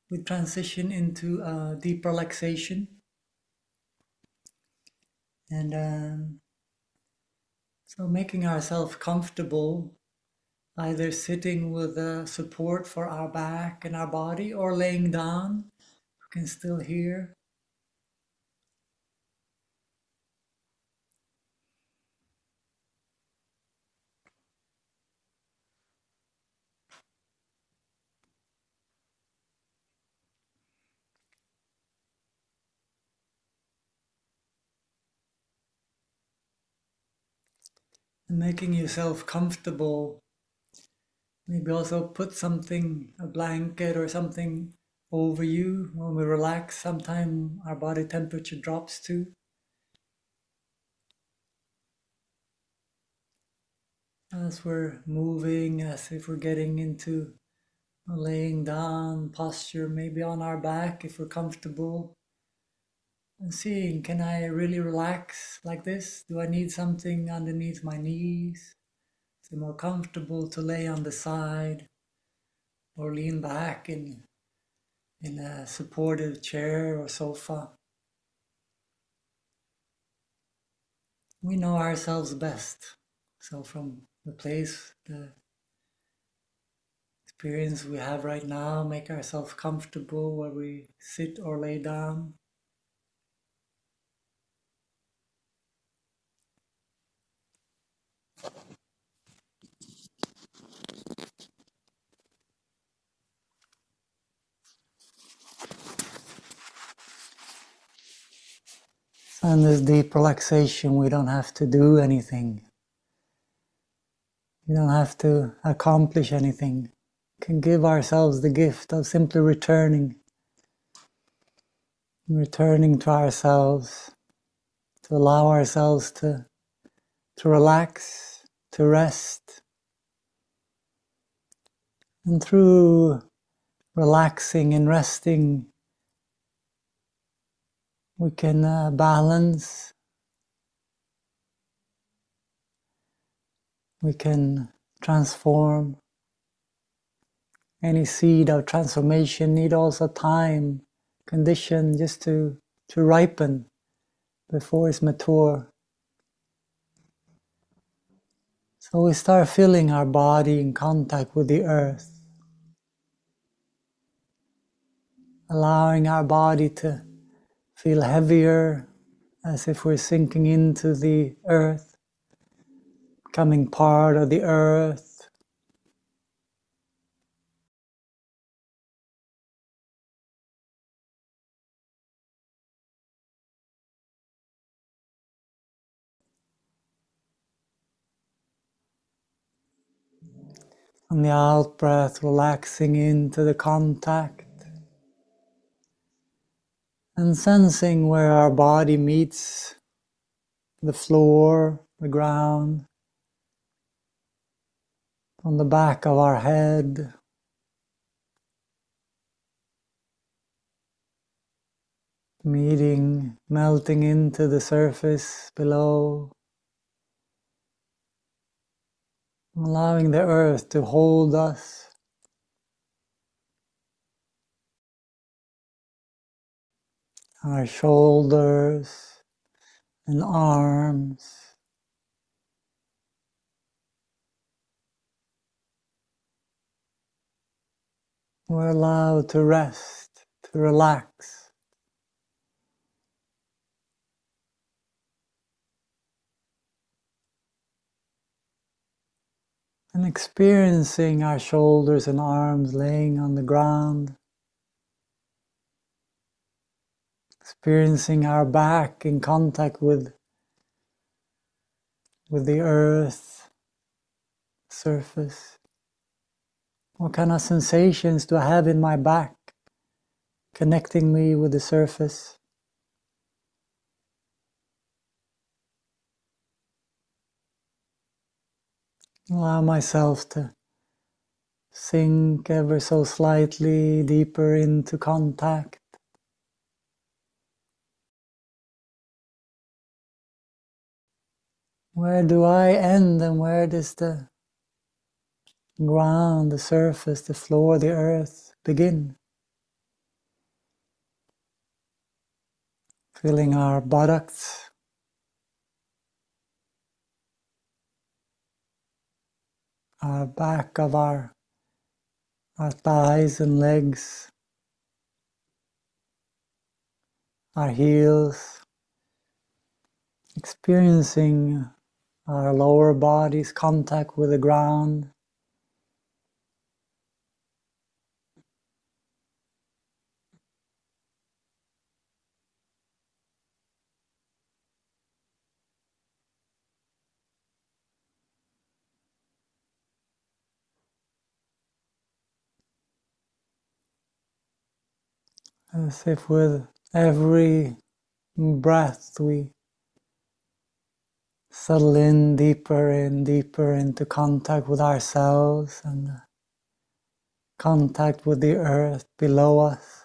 we transition into deep relaxation. And so making ourselves comfortable, either sitting with support for our back and our body or laying down, you can still hear. And making yourself comfortable. Maybe also put something, a blanket or something over you. When we relax, sometimes our body temperature drops too. As we're moving, as if we're getting into a laying down posture, maybe on our back if we're comfortable. And seeing, can I really relax like this? Do I need something underneath my knees? Is it more comfortable to lay on the side or lean back in a supportive chair or sofa? We know ourselves best. So from the place, the experience we have right now, make ourselves comfortable where we sit or lay down. So in this deep relaxation, we don't have to do anything. We don't have to accomplish anything. We can give ourselves the gift of simply returning to ourselves, to allow ourselves to relax, to rest. And through relaxing and resting, we can balance, we can transform. Any seed of transformation need also time, condition just to ripen before it's mature. So we start feeling our body in contact with the earth, allowing our body to feel heavier, as if we're sinking into the earth, becoming part of the earth. On the out breath, relaxing into the contact and sensing where our body meets the floor, the ground, on the back of our head, meeting, melting into the surface below, allowing the earth to hold us. Our shoulders and arms. We're allowed to rest, to relax. And experiencing our shoulders and arms laying on the ground. Experiencing our back in contact with the earth surface. What kind of sensations do I have in my back, connecting me with the surface? Allow myself to sink ever so slightly deeper into contact. Where do I end and where does the ground, the surface, the floor, the earth begin? Feeling our buttocks, our back of our thighs and legs, our heels, experiencing our lower body's contact with the ground. As if with every breath we settle in deeper and deeper into contact with ourselves and contact with the earth below us.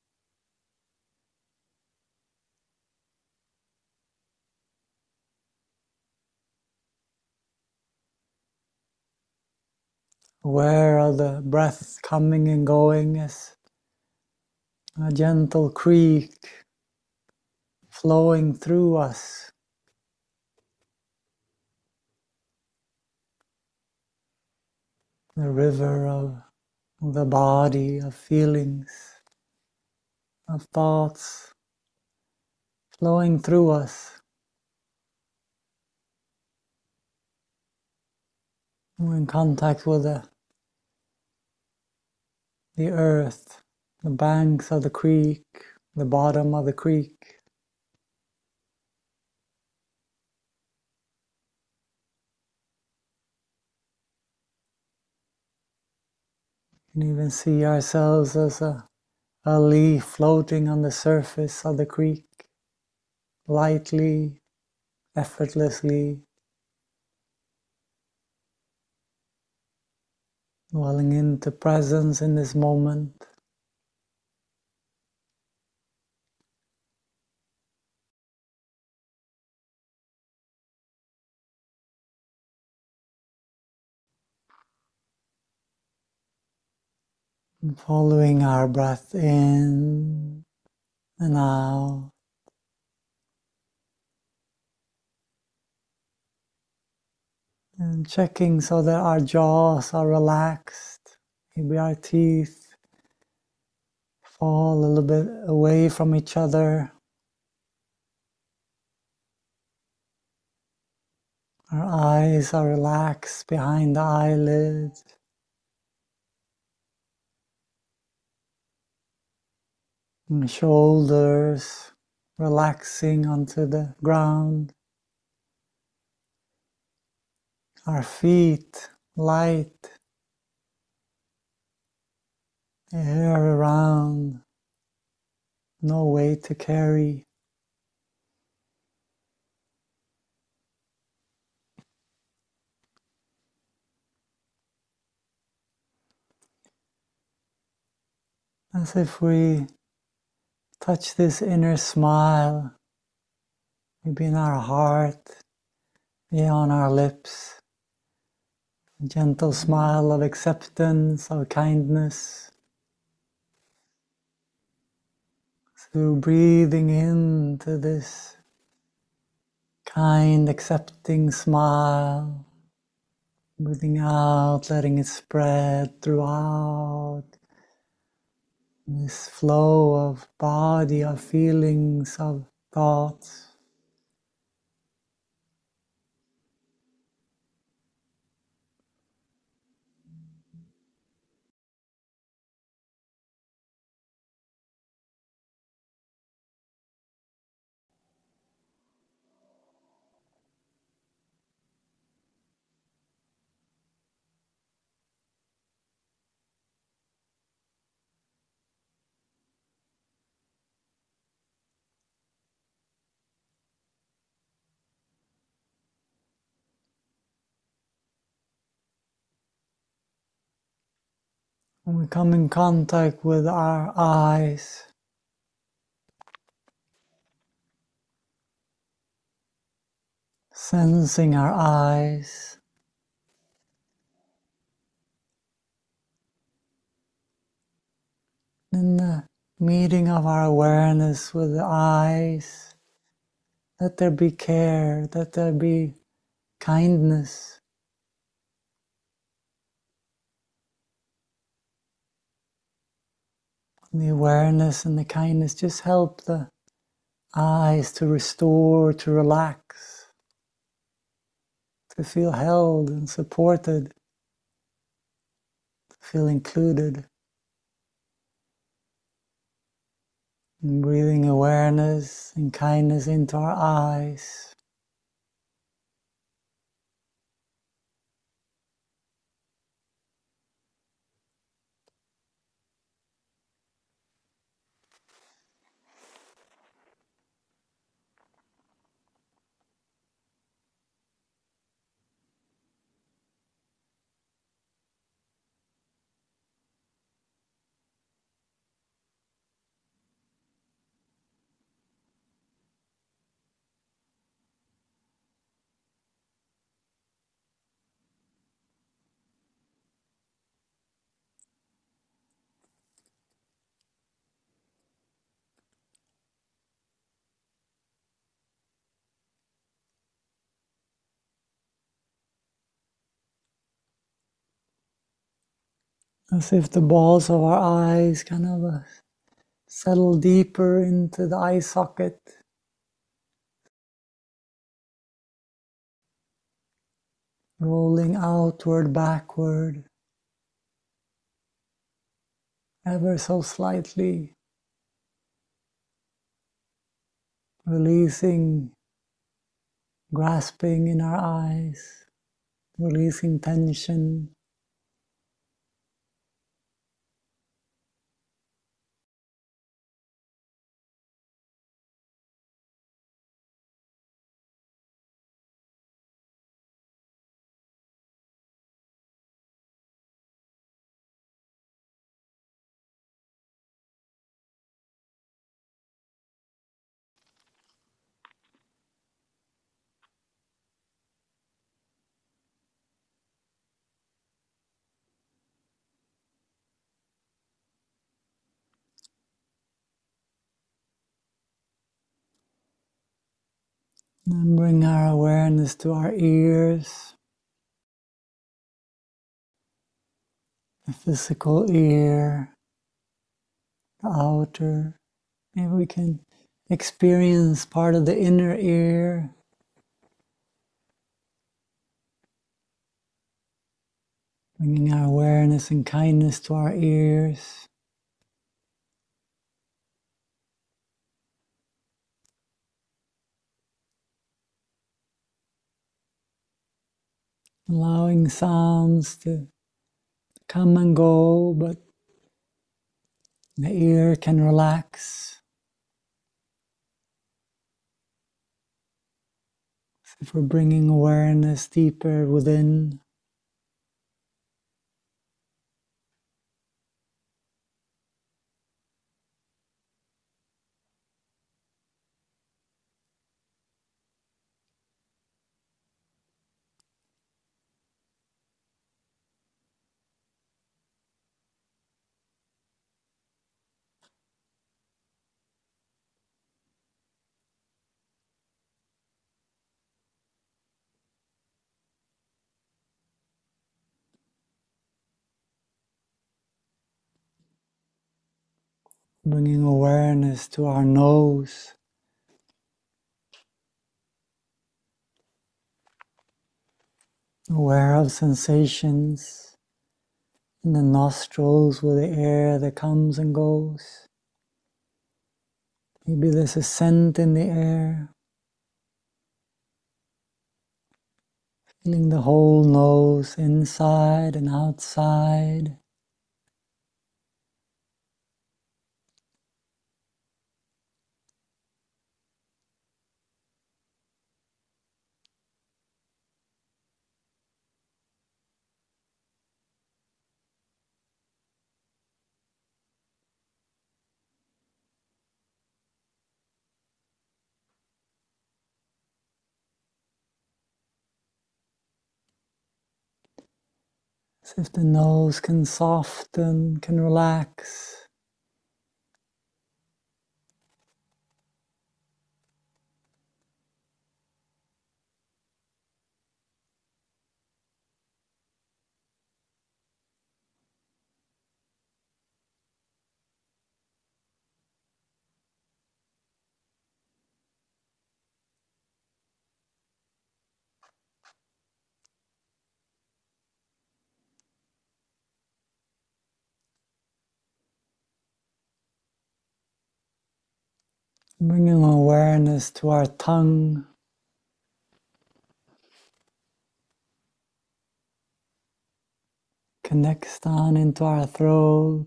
Aware of the breath coming and going as a gentle creek flowing through us. The river of the body, of feelings, of thoughts flowing through us. We're in contact with the earth, the banks of the creek, the bottom of the creek. You can even see ourselves as a leaf floating on the surface of the creek, lightly, effortlessly, dwelling into presence in this moment. And following our breath in and out. And checking so that our jaws are relaxed. Maybe our teeth fall a little bit away from each other. Our eyes are relaxed behind the eyelids. And shoulders relaxing onto the ground. Our feet light, air around, no weight to carry. As if we touch this inner smile, maybe in our heart, maybe on our lips. A gentle smile of acceptance, of kindness. So breathing into this kind, accepting smile, breathing out, letting it spread throughout this flow of body, of feelings, of thoughts. When we come in contact with our eyes, sensing our eyes, then meeting of our awareness with the eyes. Let there be care, let there be kindness. The awareness and the kindness just help the eyes to restore, to relax, to feel held and supported, to feel included. And breathing awareness and kindness into our eyes. As if the balls of our eyes kind of settle deeper into the eye socket. Rolling outward, backward, ever so slightly. Releasing, grasping in our eyes. Releasing tension. And bring our awareness to our ears. The physical ear, the outer. Maybe we can experience part of the inner ear. Bringing our awareness and kindness to our ears. Allowing sounds to come and go, but the ear can relax. If we're bringing awareness deeper within, bringing awareness to our nose. Aware of sensations in the nostrils with the air that comes and goes. Maybe there's a scent in the air. Feeling the whole nose inside and outside. As if the nose can soften, can relax. Bringing awareness to our tongue, connects down into our throat.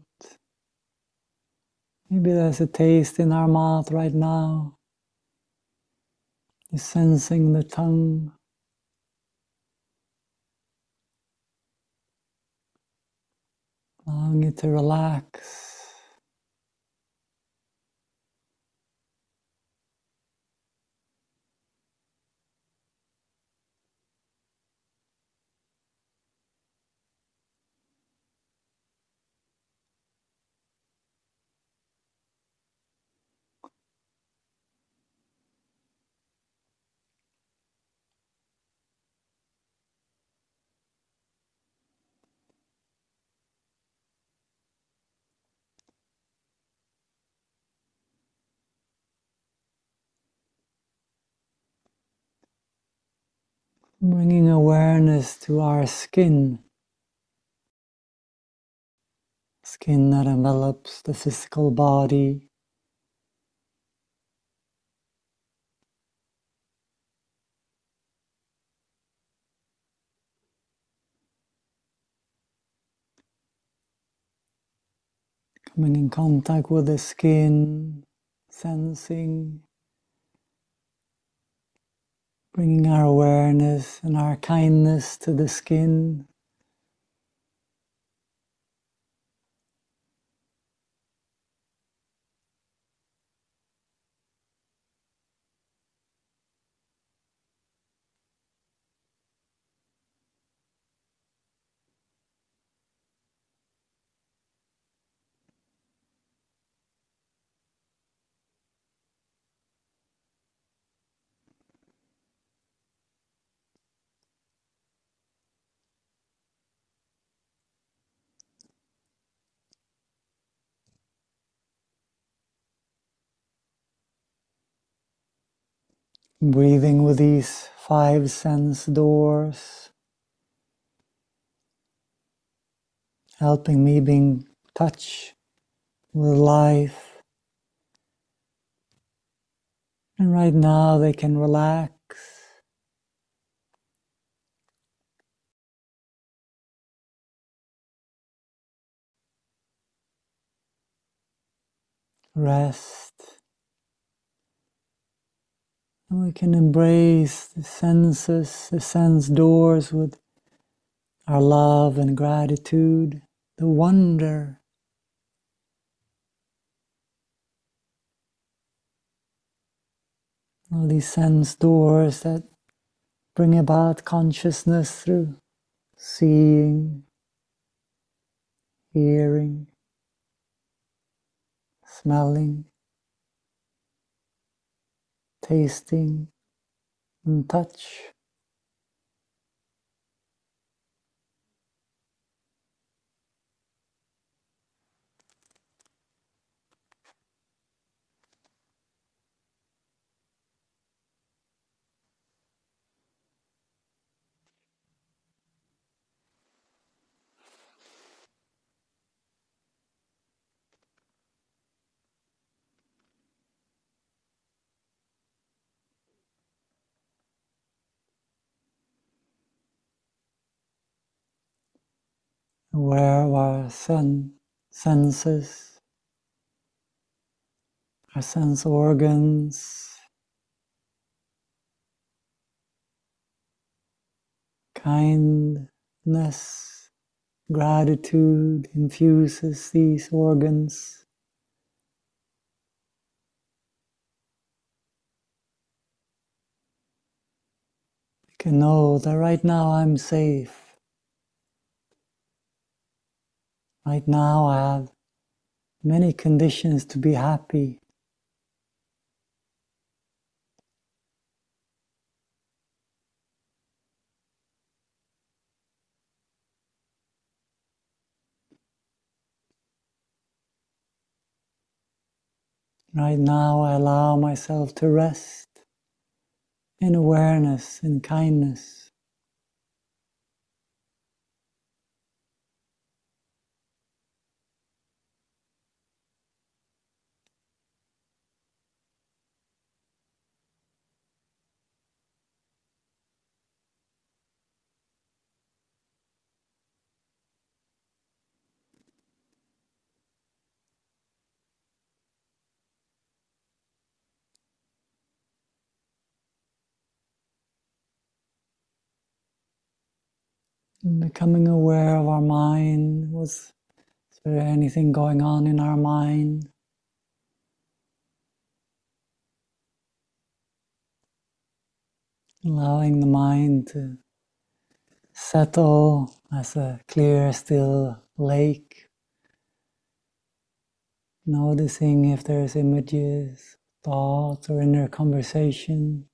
Maybe there's a taste in our mouth right now. You're sensing the tongue. Allowing it to relax. Bringing awareness to our skin. Skin that envelops the physical body. Coming in contact with the skin, sensing, bringing our awareness and our kindness to the skin. Breathing with these 5 sense doors, helping me being in touch with life. And right now they can relax. Rest. And we can embrace the senses, the sense doors with our love and gratitude, the wonder. All these sense doors that bring about consciousness through seeing, hearing, smelling, tasting, and touch. Aware of our senses, our sense organs, kindness, gratitude infuses these organs. You can know that right now I'm safe. Right now I have many conditions to be happy. Right now I allow myself to rest in awareness and kindness. Becoming aware of our mind. Was there anything going on in our mind? Allowing the mind to settle as a clear, still lake. Noticing if there's images, thoughts, or inner conversation.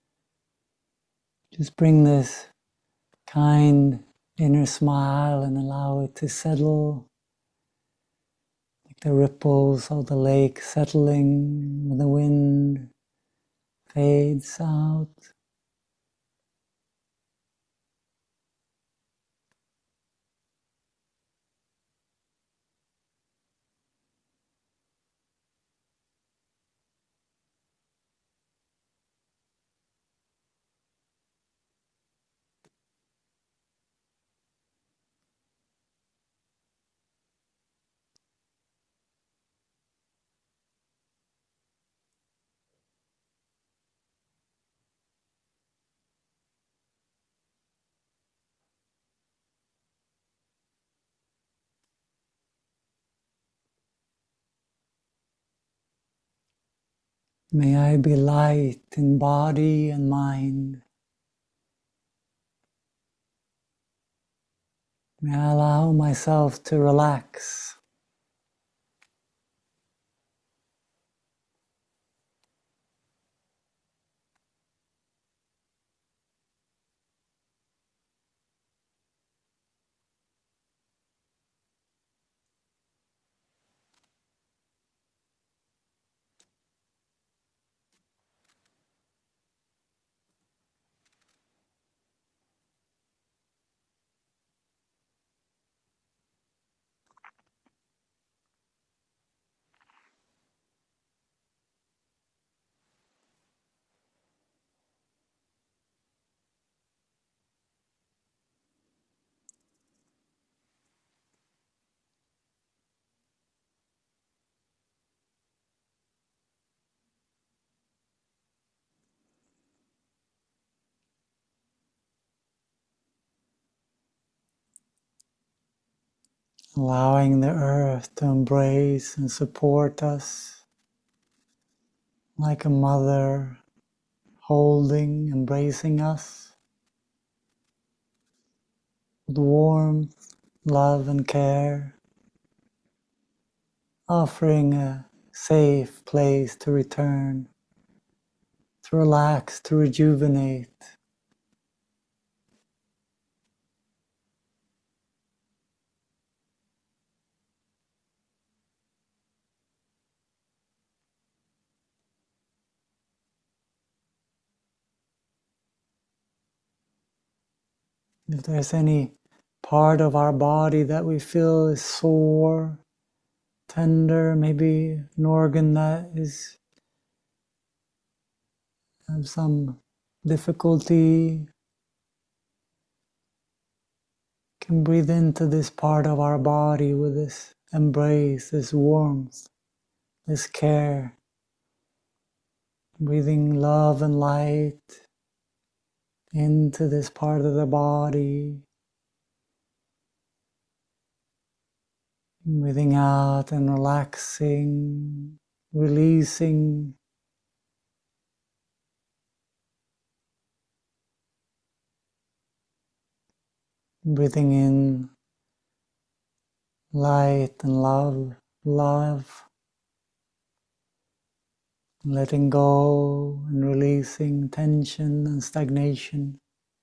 Just bring this kind inner smile and allow it to settle, like the ripples of the lake settling when the wind fades out. May I be light in body and mind. May I allow myself to relax. Allowing the earth to embrace and support us like a mother holding, embracing us with warmth, love, and care, offering a safe place to return, to relax, to rejuvenate. If there's any part of our body that we feel is sore, tender, maybe an organ that is have some difficulty, can breathe into this part of our body with this embrace, this warmth, this care, breathing love and light into this part of the body, breathing out and relaxing, releasing. Breathing in light and love, letting go and releasing tension and stagnation.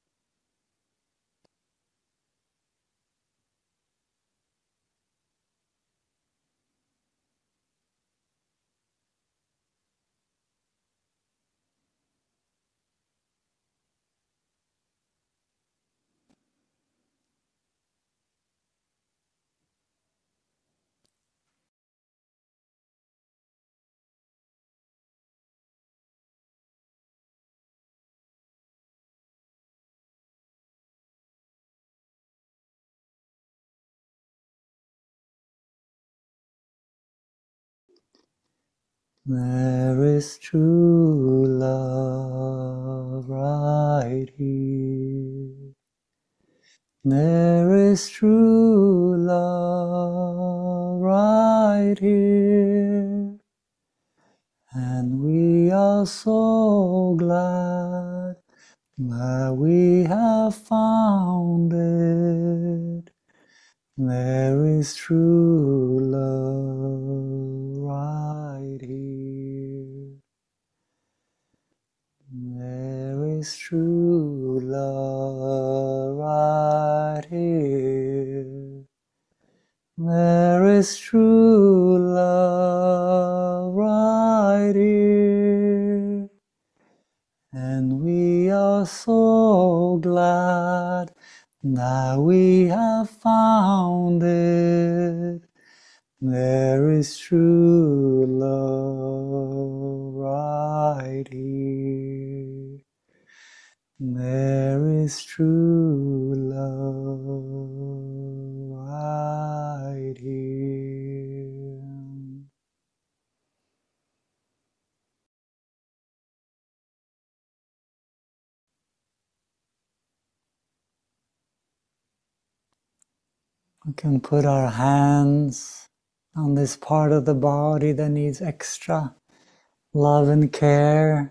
There is true love right here. There is true love right here, and we are so glad that we have found it. There is true love right here. There is true love right here. There is true love right here. And we are so glad that we have found it. There is true love right here. There is true love right here. We can put our hands on this part of the body that needs extra love and care.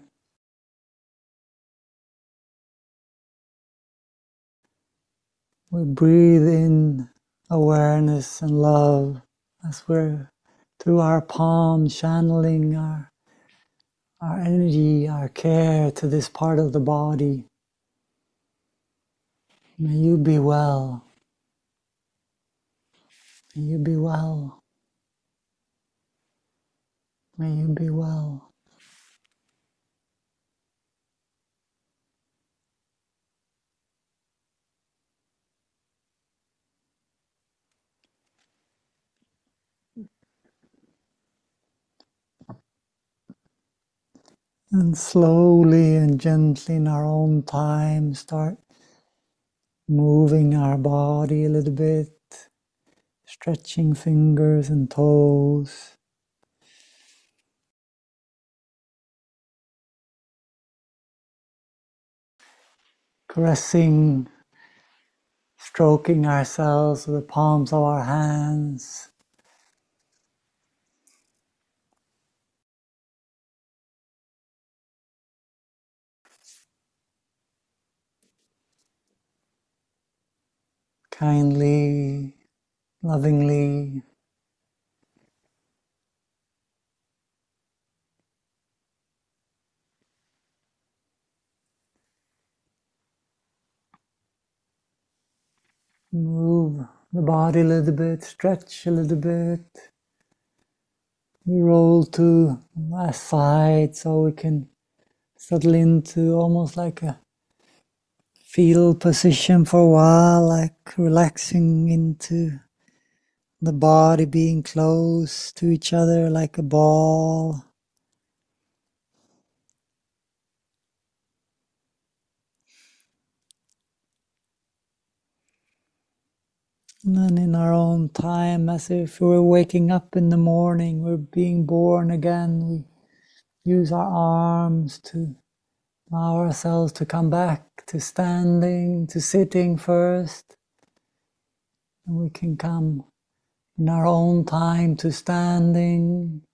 We breathe in awareness and love as we're through our palms channeling our energy, our care to this part of the body. May you be well. May you be well. May you be well. And slowly and gently in our own time start moving our body a little bit, stretching fingers and toes. Caressing, stroking ourselves with the palms of our hands. Kindly, lovingly. Move the body a little bit, stretch a little bit. We roll to our side so we can settle into almost like a fetal position for a while, like relaxing into the body being close to each other like a ball. And then in our own time, as if we were waking up in the morning, we're being born again, we use our arms to allow ourselves to come back to standing, to sitting first. And we can come in our own time to standing,